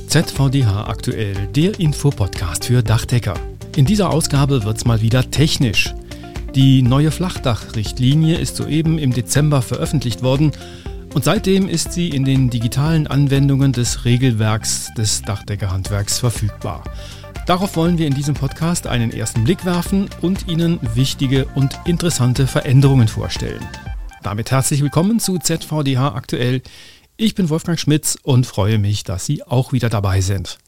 ZVDH aktuell, der Infopodcast für Dachdecker. In dieser Ausgabe wird's mal wieder technisch. Die neue Flachdachrichtlinie ist soeben im Dezember veröffentlicht worden und seitdem ist sie in den digitalen Anwendungen des Regelwerks des Dachdeckerhandwerks verfügbar. Darauf wollen wir in diesem Podcast einen ersten Blick werfen und Ihnen wichtige und interessante Veränderungen vorstellen. Damit herzlich willkommen zu ZVDH aktuell. Ich bin Wolfgang Schmitz und freue mich, dass Sie auch wieder dabei sind.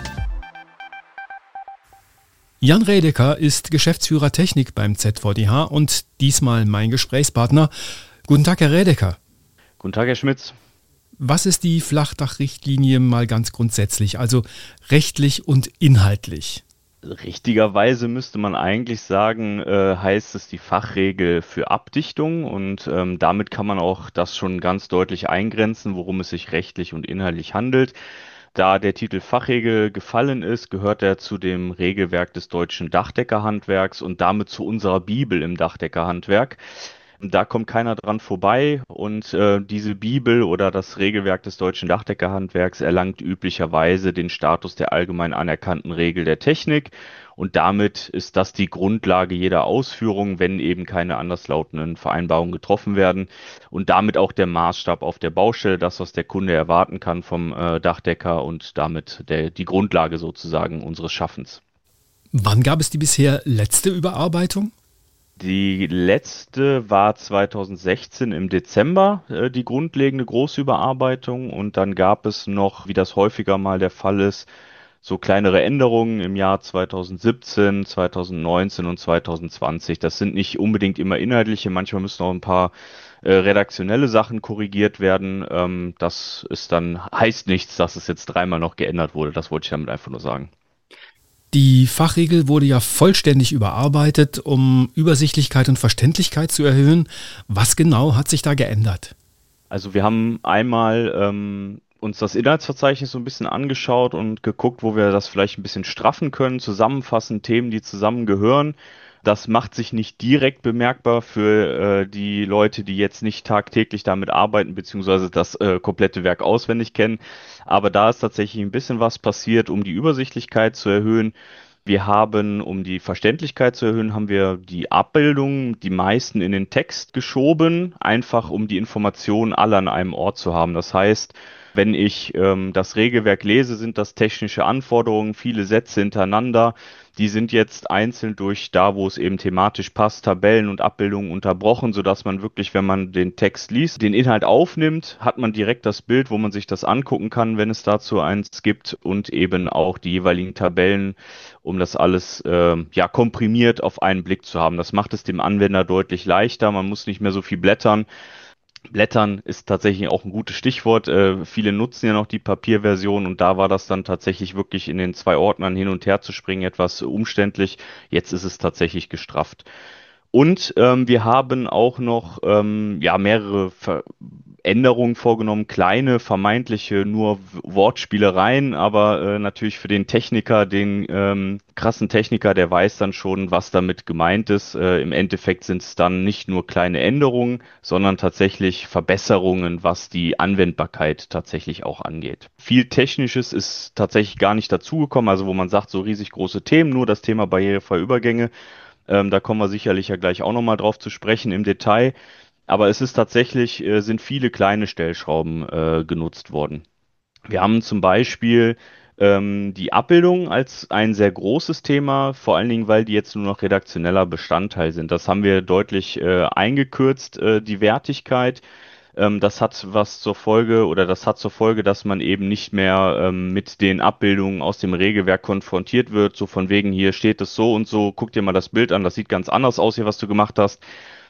Jan Rädecker ist Geschäftsführer Technik beim ZVDH und diesmal mein Gesprächspartner. Guten Tag, Herr Rädecker. Guten Tag, Herr Schmitz. Was ist die Flachdachrichtlinie mal ganz grundsätzlich, also rechtlich und inhaltlich? Richtigerweise müsste man eigentlich sagen, heißt es die Fachregel für Abdichtung und damit kann man auch das schon ganz deutlich eingrenzen, worum es sich rechtlich und inhaltlich handelt. Da der Titel Fachregel gefallen ist, gehört er zu dem Regelwerk des deutschen Dachdeckerhandwerks und damit zu unserer Bibel im Dachdeckerhandwerk. Da kommt keiner dran vorbei und diese Bibel oder das Regelwerk des deutschen Dachdeckerhandwerks erlangt üblicherweise den Status der allgemein anerkannten Regel der Technik und damit ist das die Grundlage jeder Ausführung, wenn eben keine anderslautenden Vereinbarungen getroffen werden und damit auch der Maßstab auf der Baustelle, das, was der Kunde erwarten kann vom Dachdecker und damit die Grundlage sozusagen unseres Schaffens. Wann gab es die bisher letzte Überarbeitung? Die letzte war 2016 im Dezember, die grundlegende große Überarbeitung und dann gab es noch, wie das häufiger mal der Fall ist, so kleinere Änderungen im Jahr 2017, 2019 und 2020. Das sind nicht unbedingt immer inhaltliche, manchmal müssen auch ein paar redaktionelle Sachen korrigiert werden. Das ist dann, heißt nichts, dass es jetzt dreimal noch geändert wurde, das wollte ich damit einfach nur sagen. Die Fachregel wurde ja vollständig überarbeitet, um Übersichtlichkeit und Verständlichkeit zu erhöhen. Was genau hat sich da geändert? Also wir haben einmal uns das Inhaltsverzeichnis so ein bisschen angeschaut und geguckt, wo wir das vielleicht ein bisschen straffen können, zusammenfassen, Themen, die zusammengehören. Das macht sich nicht direkt bemerkbar für die Leute, die jetzt nicht tagtäglich damit arbeiten, beziehungsweise das komplette Werk auswendig kennen. Aber da ist tatsächlich ein bisschen was passiert, um die Übersichtlichkeit zu erhöhen. Wir haben, um die Verständlichkeit zu erhöhen, haben wir die Abbildungen, die meisten in den Text geschoben, einfach um die Informationen alle an einem Ort zu haben. Das heißt, wenn ich das Regelwerk lese, sind das technische Anforderungen, viele Sätze hintereinander. Die sind jetzt einzeln durch da, wo es eben thematisch passt, Tabellen und Abbildungen unterbrochen, sodass man wirklich, wenn man den Text liest, den Inhalt aufnimmt, hat man direkt das Bild, wo man sich das angucken kann, wenn es dazu eins gibt und eben auch die jeweiligen Tabellen, um das alles komprimiert auf einen Blick zu haben. Das macht es dem Anwender deutlich leichter, man muss nicht mehr so viel blättern. Blättern ist tatsächlich auch ein gutes Stichwort. Viele nutzen ja noch die Papierversion und da war das dann tatsächlich wirklich in den 2 Ordnern hin und her zu springen etwas umständlich. Jetzt ist es tatsächlich gestrafft. Und wir haben auch noch mehrere Änderungen vorgenommen, kleine, vermeintliche, nur Wortspielereien, aber natürlich für den Techniker, den krassen Techniker, der weiß dann schon, was damit gemeint ist. Im Endeffekt sind es dann nicht nur kleine Änderungen, sondern tatsächlich Verbesserungen, was die Anwendbarkeit tatsächlich auch angeht. Viel Technisches ist tatsächlich gar nicht dazugekommen, also wo man sagt, so riesig große Themen, nur das Thema barrierefreie Übergänge. Da kommen wir sicherlich ja gleich auch nochmal drauf zu sprechen im Detail. Aber es ist tatsächlich, sind viele kleine Stellschrauben genutzt worden. Wir haben zum Beispiel die Abbildung als ein sehr großes Thema, vor allen Dingen, weil die jetzt nur noch redaktioneller Bestandteil sind. Das haben wir deutlich eingekürzt, die Wertigkeit. Das hat zur Folge, dass man eben nicht mehr mit den Abbildungen aus dem Regelwerk konfrontiert wird, so von wegen, hier steht es so und so, guck dir mal das Bild an, das sieht ganz anders aus hier, was du gemacht hast.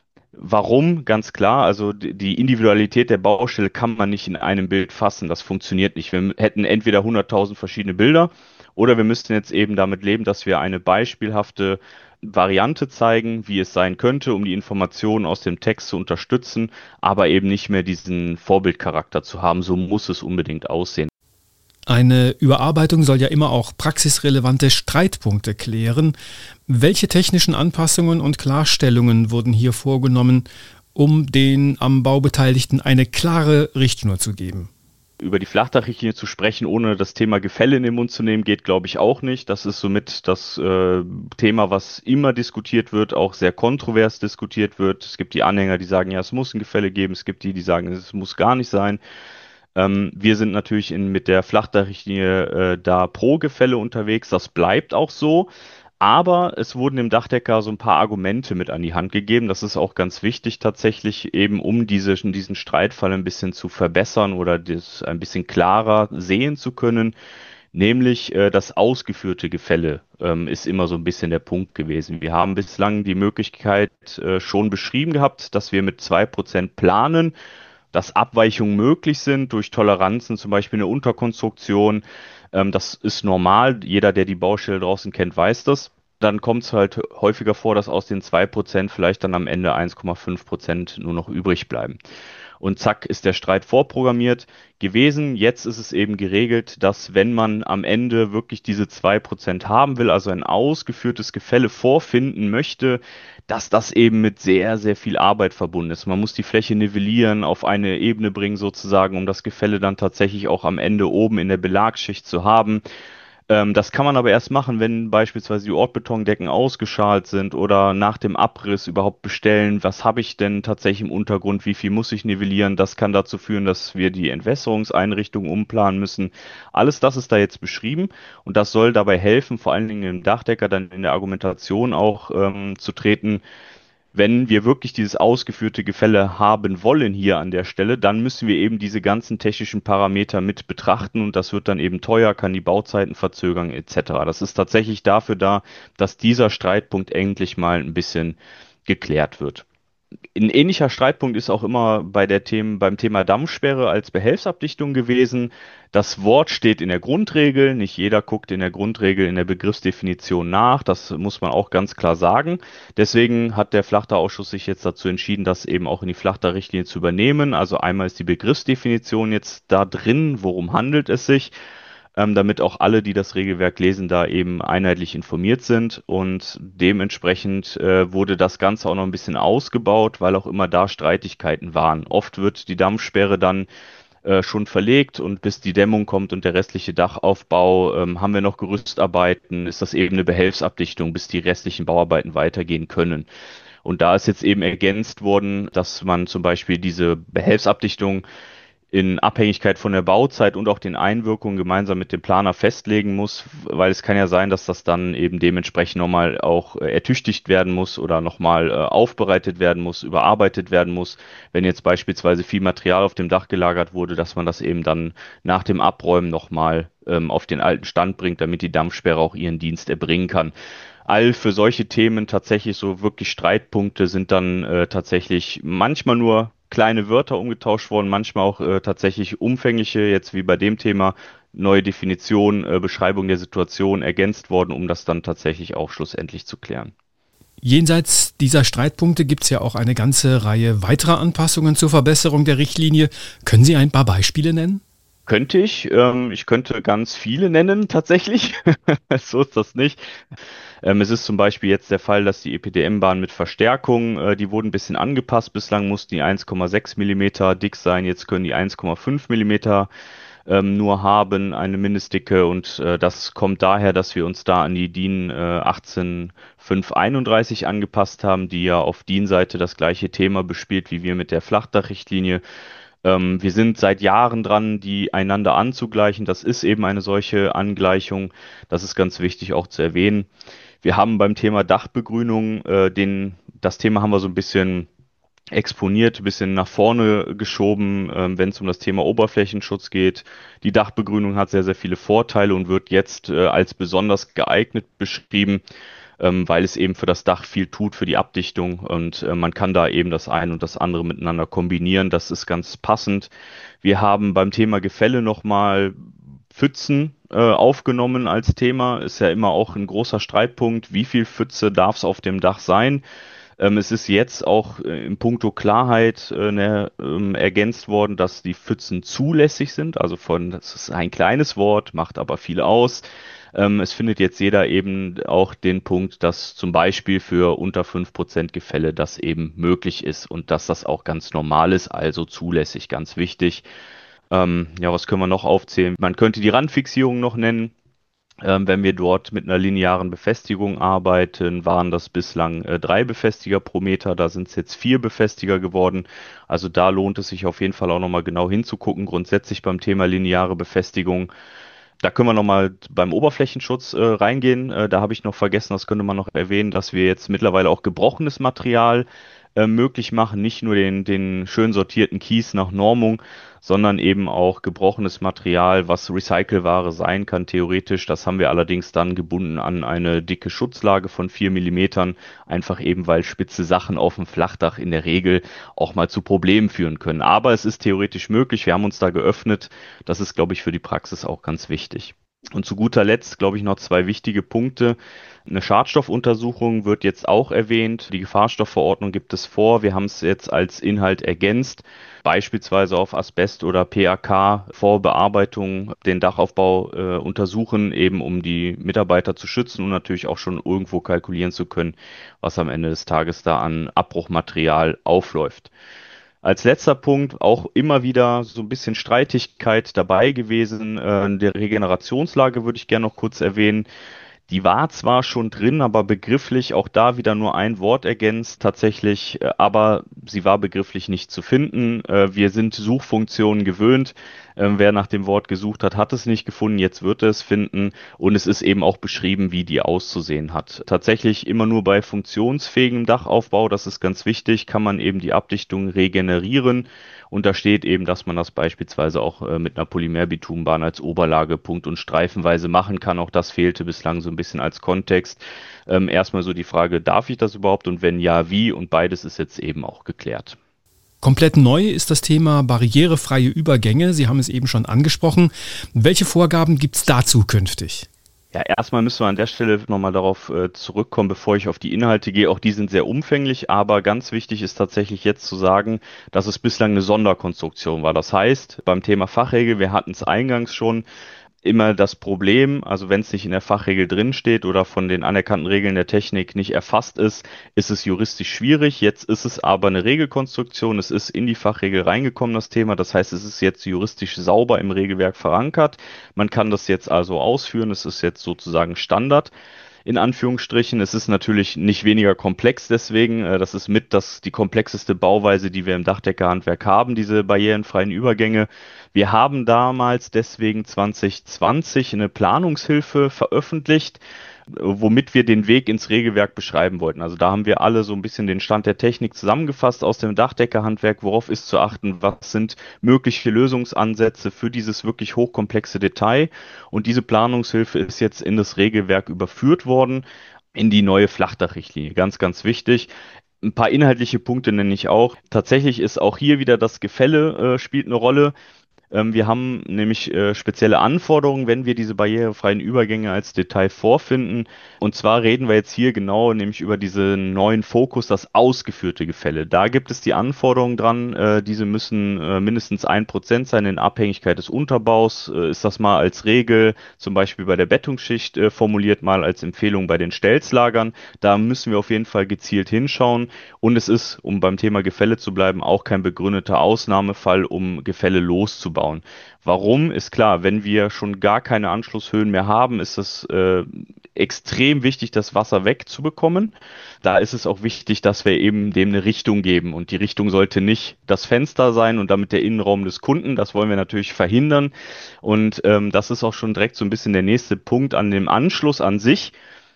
Warum? Ganz klar, also die Individualität der Baustelle kann man nicht in einem Bild fassen, das funktioniert nicht. Wir hätten entweder 100.000 verschiedene Bilder oder wir müssten jetzt eben damit leben, dass wir eine beispielhafte Variante zeigen, wie es sein könnte, um die Informationen aus dem Text zu unterstützen, aber eben nicht mehr diesen Vorbildcharakter zu haben. So muss es unbedingt aussehen. Eine Überarbeitung soll ja immer auch praxisrelevante Streitpunkte klären. Welche technischen Anpassungen und Klarstellungen wurden hier vorgenommen, um den am Bau Beteiligten eine klare Richtschnur zu geben? über die Flachdachrichtlinie zu sprechen, ohne das Thema Gefälle in den Mund zu nehmen, geht, glaube ich, auch nicht. Das ist somit das Thema, was immer diskutiert wird, auch sehr kontrovers diskutiert wird. Es gibt die Anhänger, die sagen, ja, es muss ein Gefälle geben. Es gibt die, die sagen, es muss gar nicht sein. Wir sind natürlich mit der Flachdachrichtlinie da pro Gefälle unterwegs. Das bleibt auch so. Aber es wurden dem Dachdecker so ein paar Argumente mit an die Hand gegeben. Das ist auch ganz wichtig tatsächlich, eben um diesen Streitfall ein bisschen zu verbessern oder das ein bisschen klarer sehen zu können. Nämlich das ausgeführte Gefälle ist immer so ein bisschen der Punkt gewesen. Wir haben bislang die Möglichkeit schon beschrieben gehabt, dass wir mit 2% planen, dass Abweichungen möglich sind durch Toleranzen, zum Beispiel eine Unterkonstruktion. Das ist normal. Jeder, der die Baustelle draußen kennt, weiß das. Dann kommt es halt häufiger vor, dass aus den 2% vielleicht dann am Ende 1,5% nur noch übrig bleiben. Und zack, ist der Streit vorprogrammiert gewesen. Jetzt ist es eben geregelt, dass wenn man am Ende wirklich diese 2% haben will, also ein ausgeführtes Gefälle vorfinden möchte, dass das eben mit sehr, sehr viel Arbeit verbunden ist. Man muss die Fläche nivellieren, auf eine Ebene bringen sozusagen, um das Gefälle dann tatsächlich auch am Ende oben in der Belagsschicht zu haben. Das kann man aber erst machen, wenn beispielsweise die Ortbetondecken ausgeschalt sind oder nach dem Abriss überhaupt bestellen, was habe ich denn tatsächlich im Untergrund, wie viel muss ich nivellieren. Das kann dazu führen, dass wir die Entwässerungseinrichtung umplanen müssen. Alles das ist da jetzt beschrieben und das soll dabei helfen, vor allen Dingen dem Dachdecker dann in der Argumentation auch zu treten. Wenn wir wirklich dieses ausgeführte Gefälle haben wollen hier an der Stelle, dann müssen wir eben diese ganzen technischen Parameter mit betrachten und das wird dann eben teuer, kann die Bauzeiten verzögern etc. Das ist tatsächlich dafür da, dass dieser Streitpunkt endlich mal ein bisschen geklärt wird. Ein ähnlicher Streitpunkt ist auch immer beim Thema Dammsperre als Behelfsabdichtung gewesen. Das Wort steht in der Grundregel. Nicht jeder guckt in der Grundregel in der Begriffsdefinition nach. Das muss man auch ganz klar sagen. Deswegen hat der Flachdachausschuss sich jetzt dazu entschieden, das eben auch in die Flachdachrichtlinie zu übernehmen. Also einmal ist die Begriffsdefinition jetzt da drin. Worum handelt es sich? Damit auch alle, die das Regelwerk lesen, da eben einheitlich informiert sind. Und dementsprechend wurde das Ganze auch noch ein bisschen ausgebaut, weil auch immer da Streitigkeiten waren. Oft wird die Dammsperre dann schon verlegt und bis die Dämmung kommt und der restliche Dachaufbau, haben wir noch Gerüstarbeiten, ist das eben eine Behelfsabdichtung, bis die restlichen Bauarbeiten weitergehen können. Und da ist jetzt eben ergänzt worden, dass man zum Beispiel diese Behelfsabdichtung in Abhängigkeit von der Bauzeit und auch den Einwirkungen gemeinsam mit dem Planer festlegen muss, weil es kann ja sein, dass das dann eben dementsprechend nochmal auch ertüchtigt werden muss oder nochmal aufbereitet werden muss, überarbeitet werden muss. Wenn jetzt beispielsweise viel Material auf dem Dach gelagert wurde, dass man das eben dann nach dem Abräumen nochmal auf den alten Stand bringt, damit die Dammsperre auch ihren Dienst erbringen kann. All für solche Themen tatsächlich so wirklich Streitpunkte sind dann tatsächlich manchmal nur kleine Wörter umgetauscht worden, manchmal auch tatsächlich umfängliche, jetzt wie bei dem Thema, neue Definition, Beschreibung der Situation ergänzt worden, um das dann tatsächlich auch schlussendlich zu klären. Jenseits dieser Streitpunkte gibt es ja auch eine ganze Reihe weiterer Anpassungen zur Verbesserung der Richtlinie. Können Sie ein paar Beispiele nennen? Könnte ich. Ich könnte ganz viele nennen, tatsächlich. So ist das nicht. Es ist zum Beispiel jetzt der Fall, dass die EPDM-Bahnen mit Verstärkung, die wurden ein bisschen angepasst. Bislang mussten die 1,6 Millimeter dick sein, jetzt können die 1,5 Millimeter nur haben, eine Mindestdicke. Und das kommt daher, dass wir uns da an die DIN 18531 angepasst haben, die ja auf DIN-Seite das gleiche Thema bespielt wie wir mit der Flachdachrichtlinie. Wir sind seit Jahren dran, die einander anzugleichen. Das ist eben eine solche Angleichung. Das ist ganz wichtig auch zu erwähnen. Wir haben beim Thema Dachbegrünung das Thema haben wir so ein bisschen exponiert, ein bisschen nach vorne geschoben, wenn es um das Thema Oberflächenschutz geht. Die Dachbegrünung hat sehr, sehr viele Vorteile und wird jetzt als besonders geeignet beschrieben, weil es eben für das Dach viel tut, für die Abdichtung und man kann da eben das eine und das andere miteinander kombinieren. Das ist ganz passend. Wir haben beim Thema Gefälle nochmal Pfützen aufgenommen als Thema. Ist ja immer auch ein großer Streitpunkt. Wie viel Pfütze darf es auf dem Dach sein? Es ist jetzt auch in puncto Klarheit ergänzt worden, dass die Pfützen zulässig sind. Also das ist ein kleines Wort, macht aber viel aus. Es findet jetzt jeder eben auch den Punkt, dass zum Beispiel für unter 5% Gefälle das eben möglich ist und dass das auch ganz normal ist, also zulässig, ganz wichtig. Ja, was können wir noch aufzählen? Man könnte die Randfixierung noch nennen. Wenn wir dort mit einer linearen Befestigung arbeiten, waren das bislang 3 Befestiger pro Meter, da sind es jetzt 4 Befestiger geworden. Also da lohnt es sich auf jeden Fall auch nochmal genau hinzugucken. Grundsätzlich beim Thema lineare Befestigung, da können wir nochmal beim Oberflächenschutz reingehen. Da habe ich noch vergessen, das könnte man noch erwähnen, dass wir jetzt mittlerweile auch gebrochenes Material möglich machen, nicht nur den schön sortierten Kies nach Normung, sondern eben auch gebrochenes Material, was Recycelware sein kann, theoretisch. Das haben wir allerdings dann gebunden an eine dicke Schutzlage von 4 Millimetern, einfach eben, weil spitze Sachen auf dem Flachdach in der Regel auch mal zu Problemen führen können. Aber es ist theoretisch möglich, wir haben uns da geöffnet. Das ist, glaube ich, für die Praxis auch ganz wichtig. Und zu guter Letzt, glaube ich, noch 2 wichtige Punkte. Eine Schadstoffuntersuchung wird jetzt auch erwähnt. Die Gefahrstoffverordnung gibt es vor. Wir haben es jetzt als Inhalt ergänzt, beispielsweise auf Asbest oder PAK vor Bearbeitung den Dachaufbau untersuchen, eben um die Mitarbeiter zu schützen und natürlich auch schon irgendwo kalkulieren zu können, was am Ende des Tages da an Abbruchmaterial aufläuft. Als letzter Punkt auch immer wieder so ein bisschen Streitigkeit dabei gewesen. Der Regenerationslage würde ich gerne noch kurz erwähnen. Die war zwar schon drin, aber begrifflich auch da wieder nur ein Wort ergänzt tatsächlich, aber sie war begrifflich nicht zu finden. Wir sind Suchfunktionen gewöhnt. Wer nach dem Wort gesucht hat, hat es nicht gefunden. Jetzt wird er es finden und es ist eben auch beschrieben, wie die auszusehen hat. Tatsächlich immer nur bei funktionsfähigem Dachaufbau, das ist ganz wichtig, kann man eben die Abdichtung regenerieren. Und da steht eben, dass man das beispielsweise auch mit einer Polymerbitumenbahn als Oberlage punkt- und streifenweise machen kann. Auch das fehlte bislang so ein bisschen als Kontext. Erstmal so die Frage, darf ich das überhaupt und wenn ja, wie? Und beides ist jetzt eben auch geklärt. Komplett neu ist das Thema barrierefreie Übergänge. Sie haben es eben schon angesprochen. Welche Vorgaben gibt es dazu künftig? Ja, erstmal müssen wir an der Stelle nochmal darauf zurückkommen, bevor ich auf die Inhalte gehe. Auch die sind sehr umfänglich, aber ganz wichtig ist tatsächlich jetzt zu sagen, dass es bislang eine Sonderkonstruktion war. Das heißt, beim Thema Fachregel, wir hatten es eingangs schon, immer das Problem, also wenn es nicht in der Fachregel drinsteht oder von den anerkannten Regeln der Technik nicht erfasst ist, ist es juristisch schwierig. Jetzt ist es aber eine Regelkonstruktion, es ist in die Fachregel reingekommen, das Thema. Das heißt, es ist jetzt juristisch sauber im Regelwerk verankert. Man kann das jetzt also ausführen, es ist jetzt sozusagen Standard. In Anführungsstrichen. Es ist natürlich nicht weniger komplex deswegen. Das ist die komplexeste Bauweise, die wir im Dachdeckerhandwerk haben, diese barrierenfreien Übergänge. Wir haben damals deswegen 2020 eine Planungshilfe veröffentlicht, womit wir den Weg ins Regelwerk beschreiben wollten. Also da haben wir alle so ein bisschen den Stand der Technik zusammengefasst aus dem Dachdeckerhandwerk. Worauf ist zu achten? Was sind mögliche Lösungsansätze für dieses wirklich hochkomplexe Detail? Und diese Planungshilfe ist jetzt in das Regelwerk überführt worden, in die neue Flachdachrichtlinie. Ganz, ganz wichtig. Ein paar inhaltliche Punkte nenne ich auch. Tatsächlich ist auch hier wieder das Gefälle spielt eine Rolle. Wir haben nämlich spezielle Anforderungen, wenn wir diese barrierefreien Übergänge als Detail vorfinden. Und zwar reden wir jetzt hier genau nämlich über diesen neuen Fokus, das ausgeführte Gefälle. Da gibt es die Anforderungen dran, diese müssen mindestens 1% sein in Abhängigkeit des Unterbaus. Ist das mal als Regel, zum Beispiel bei der Bettungsschicht formuliert, mal als Empfehlung bei den Stelzlagern. Da müssen wir auf jeden Fall gezielt hinschauen. Und es ist, um beim Thema Gefälle zu bleiben, auch kein begründeter Ausnahmefall, um Gefälle loszubauen. Warum? Ist klar, wenn wir schon gar keine Anschlusshöhen mehr haben, ist es extrem wichtig, das Wasser wegzubekommen. Da ist es auch wichtig, dass wir eben dem eine Richtung geben. Und die Richtung sollte nicht das Fenster sein und damit der Innenraum des Kunden. Das wollen wir natürlich verhindern. Und das ist auch schon direkt so ein bisschen der nächste Punkt an dem Anschluss an sich.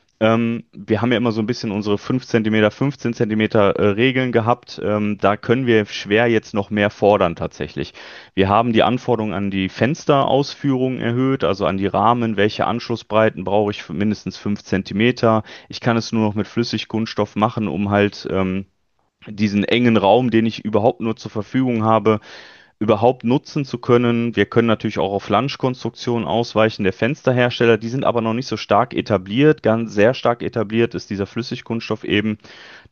Wir haben ja immer so ein bisschen unsere 5 cm, 15 Zentimeter Regeln gehabt. Da können wir schwer jetzt noch mehr fordern tatsächlich. Wir haben die Anforderungen an die Fensterausführung erhöht, also an die Rahmen. Welche Anschlussbreiten brauche ich für mindestens 5 Zentimeter? Ich kann es nur noch mit Flüssigkunststoff machen, um halt diesen engen Raum, den ich überhaupt nur zur Verfügung habe, überhaupt nutzen zu können. Wir können natürlich auch auf Flanschkonstruktionen ausweichen der Fensterhersteller, die sind aber noch nicht so stark etabliert. Ganz sehr stark etabliert ist dieser Flüssigkunststoff eben.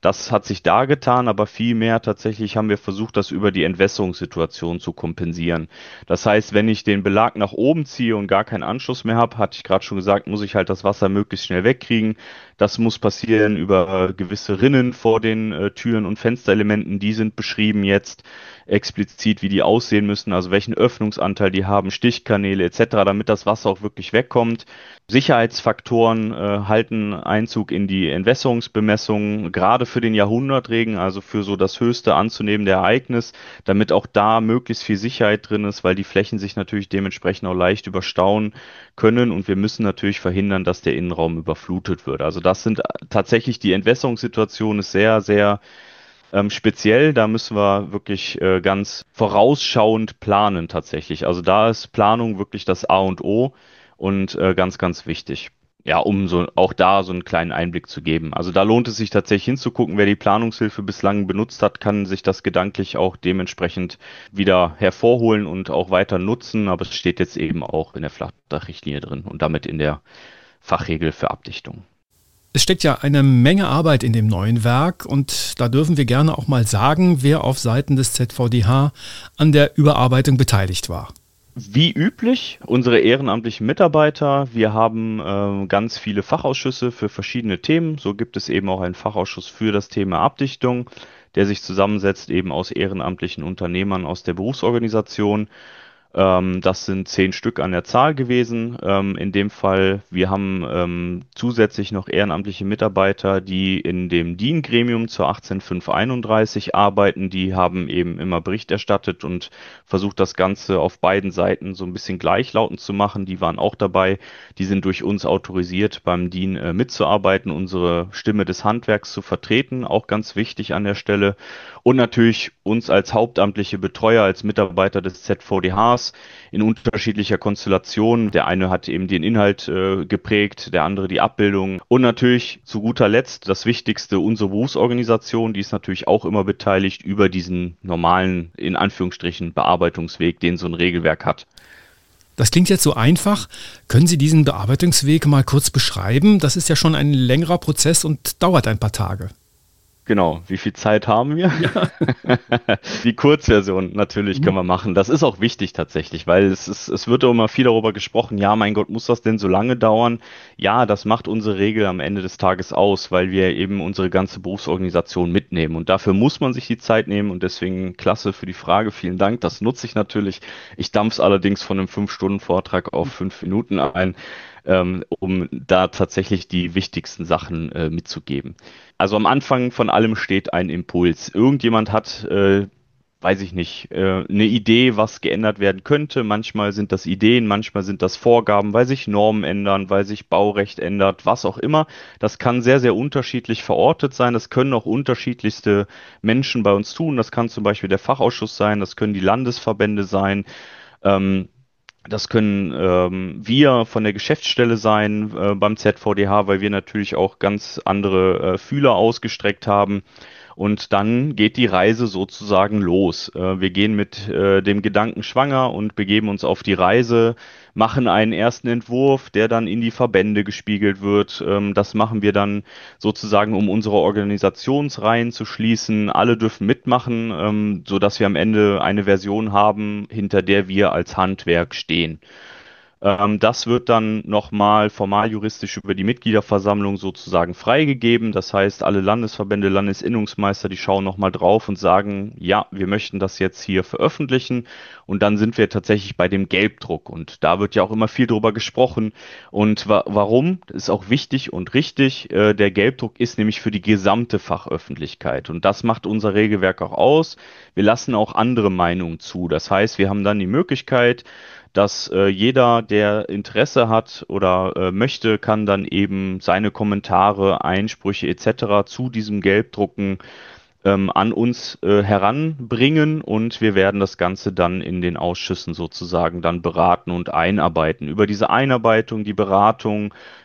Das hat sich da getan, aber vielmehr tatsächlich haben wir versucht, das über die Entwässerungssituation zu kompensieren. Das heißt, wenn ich den Belag nach oben ziehe und gar keinen Anschluss mehr habe, hatte ich gerade schon gesagt, muss ich halt das Wasser möglichst schnell wegkriegen. Das muss passieren über gewisse Rinnen vor den Türen und Fensterelementen. Die sind beschrieben jetzt explizit, wie die aussehen müssen, also welchen Öffnungsanteil die haben, Stichkanäle etc., damit das Wasser auch wirklich wegkommt. Sicherheitsfaktoren halten Einzug in die Entwässerungsbemessungen, gerade für den Jahrhundertregen, also für so das höchste anzunehmende Ereignis, damit auch da möglichst viel Sicherheit drin ist, weil die Flächen sich natürlich dementsprechend auch leicht überstauen können und wir müssen natürlich verhindern, dass der Innenraum überflutet wird. Also das sind tatsächlich, die Entwässerungssituation ist sehr, sehr speziell, da müssen wir wirklich ganz vorausschauend planen tatsächlich. Also da ist Planung wirklich das A und O und ganz, ganz wichtig. Ja, um so auch da so einen kleinen Einblick zu geben. Also da lohnt es sich tatsächlich hinzugucken. Wer die Planungshilfe bislang benutzt hat, kann sich das gedanklich auch dementsprechend wieder hervorholen und auch weiter nutzen. Aber es steht jetzt eben auch in der Flachdachrichtlinie drin und damit in der Fachregel für Abdichtung. Es steckt ja eine Menge Arbeit in dem neuen Werk und da dürfen wir gerne auch mal sagen, wer auf Seiten des ZVDH an der Überarbeitung beteiligt war. Wie üblich, unsere ehrenamtlichen Mitarbeiter. Wir haben ganz viele Fachausschüsse für verschiedene Themen. So gibt es eben auch einen Fachausschuss für das Thema Abdichtung, der sich zusammensetzt eben aus ehrenamtlichen Unternehmern aus der Berufsorganisation. Das sind 10 Stück an der Zahl gewesen. In dem Fall, wir haben zusätzlich noch ehrenamtliche Mitarbeiter, die in dem DIN-Gremium zur 18531 arbeiten. Die haben eben immer Bericht erstattet und versucht, das Ganze auf beiden Seiten so ein bisschen gleichlautend zu machen. Die waren auch dabei. Die sind durch uns autorisiert, beim DIN mitzuarbeiten, unsere Stimme des Handwerks zu vertreten. Auch ganz wichtig an der Stelle. Und natürlich uns als hauptamtliche Betreuer, als Mitarbeiter des ZVDHs in unterschiedlicher Konstellation. Der eine hat eben den Inhalt geprägt, der andere die Abbildung. Und natürlich zu guter Letzt das Wichtigste, unsere Berufsorganisation, die ist natürlich auch immer beteiligt über diesen normalen, in Anführungsstrichen, Bearbeitungsweg, den so ein Regelwerk hat. Das klingt jetzt so einfach. Können Sie diesen Bearbeitungsweg mal kurz beschreiben? Das ist ja schon ein längerer Prozess und dauert ein paar Tage. Genau, wie viel Zeit haben wir? Ja. Die Kurzversion natürlich können wir machen. Das ist auch wichtig tatsächlich, weil es wird immer viel darüber gesprochen, ja, mein Gott, muss das denn so lange dauern? Ja, das macht unsere Regel am Ende des Tages aus, weil wir eben unsere ganze Berufsorganisation mitnehmen. Und dafür muss man sich die Zeit nehmen und deswegen klasse für die Frage, vielen Dank, das nutze ich natürlich. Ich dampf's allerdings von einem 5-Stunden-Vortrag auf 5 Minuten ein, um da tatsächlich die wichtigsten Sachen mitzugeben. Also am Anfang von allem steht ein Impuls. Irgendjemand hat, weiß ich nicht, eine Idee, was geändert werden könnte. Manchmal sind das Ideen, manchmal sind das Vorgaben, weil sich Normen ändern, weil sich Baurecht ändert, was auch immer. Das kann sehr, sehr unterschiedlich verortet sein. Das können auch unterschiedlichste Menschen bei uns tun. Das kann zum Beispiel der Fachausschuss sein, das können die Landesverbände sein. Das können wir von der Geschäftsstelle sein beim ZVDH, weil wir natürlich auch ganz andere Fühler ausgestreckt haben. Und dann geht die Reise sozusagen los. Wir gehen mit dem Gedanken schwanger und begeben uns auf die Reise, machen einen ersten Entwurf, der dann in die Verbände gespiegelt wird. Das machen wir dann sozusagen, um unsere Organisationsreihen zu schließen. Alle dürfen mitmachen, sodass wir am Ende eine Version haben, hinter der wir als Handwerk stehen. Das wird dann nochmal formal juristisch über die Mitgliederversammlung sozusagen freigegeben. Das heißt, alle Landesverbände, Landesinnungsmeister, die schauen nochmal drauf und sagen, ja, wir möchten das jetzt hier veröffentlichen. Und dann sind wir tatsächlich bei dem Gelbdruck. Und da wird ja auch immer viel drüber gesprochen. Und warum? Das ist auch wichtig und richtig. Der Gelbdruck ist nämlich für die gesamte Fachöffentlichkeit. Und das macht unser Regelwerk auch aus. Wir lassen auch andere Meinungen zu. Das heißt, wir haben dann die Möglichkeit, dass jeder, der Interesse hat oder möchte, kann dann eben seine Kommentare, Einsprüche etc. zu diesem Gelbdrucken an uns heranbringen und wir werden das Ganze dann in den Ausschüssen sozusagen dann beraten und einarbeiten. Über diese Einarbeitung, die Beratung,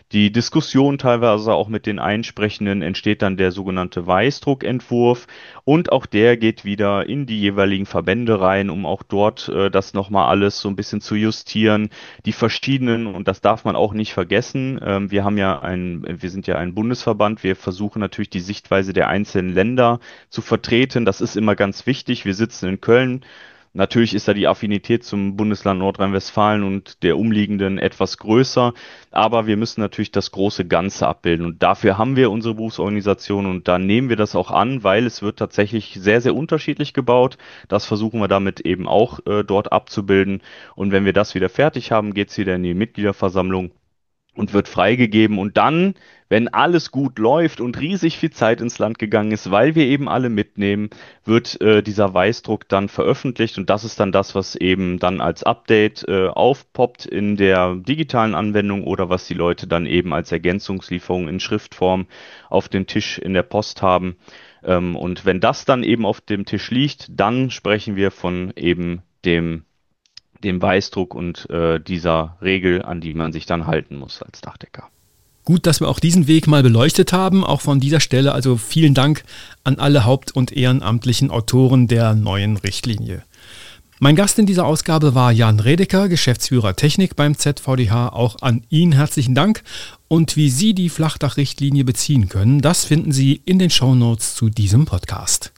die Diskussion teilweise auch mit den Einsprechenden, entsteht dann der sogenannte Weißdruckentwurf und auch der geht wieder in die jeweiligen Verbände rein, um auch dort das nochmal alles so ein bisschen zu justieren. Die verschiedenen, und das darf man auch nicht vergessen, wir sind ja ein Bundesverband, wir versuchen natürlich die Sichtweise der einzelnen Länder zu vertreten, das ist immer ganz wichtig, wir sitzen in Köln. Natürlich ist da die Affinität zum Bundesland Nordrhein-Westfalen und der umliegenden etwas größer, aber wir müssen natürlich das große Ganze abbilden und dafür haben wir unsere Berufsorganisation und da nehmen wir das auch an, weil es wird tatsächlich sehr, sehr unterschiedlich gebaut. Das versuchen wir damit eben auch dort abzubilden und wenn wir das wieder fertig haben, geht es wieder in die Mitgliederversammlung und wird freigegeben und dann, wenn alles gut läuft und riesig viel Zeit ins Land gegangen ist, weil wir eben alle mitnehmen, wird dieser Weißdruck dann veröffentlicht und das ist dann das, was eben dann als Update aufpoppt in der digitalen Anwendung oder was die Leute dann eben als Ergänzungslieferung in Schriftform auf dem Tisch in der Post haben. Und wenn das dann eben auf dem Tisch liegt, dann sprechen wir von eben dem Weißdruck und dieser Regel, an die man sich dann halten muss als Dachdecker. Gut, dass wir auch diesen Weg mal beleuchtet haben, auch von dieser Stelle. Also vielen Dank an alle haupt- und ehrenamtlichen Autoren der neuen Richtlinie. Mein Gast in dieser Ausgabe war Jan Redeker, Geschäftsführer Technik beim ZVDH. Auch an ihn herzlichen Dank. Und wie Sie die Flachdachrichtlinie beziehen können, das finden Sie in den Shownotes zu diesem Podcast.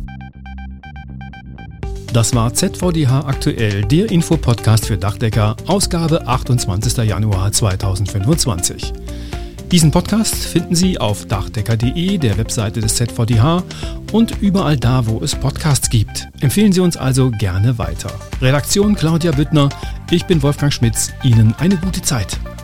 Das war ZVDH aktuell, der Infopodcast für Dachdecker, Ausgabe 28. Januar 2025. Diesen Podcast finden Sie auf dachdecker.de, der Webseite des ZVDH und überall da, wo es Podcasts gibt. Empfehlen Sie uns also gerne weiter. Redaktion Claudia Büttner, ich bin Wolfgang Schmitz, Ihnen eine gute Zeit.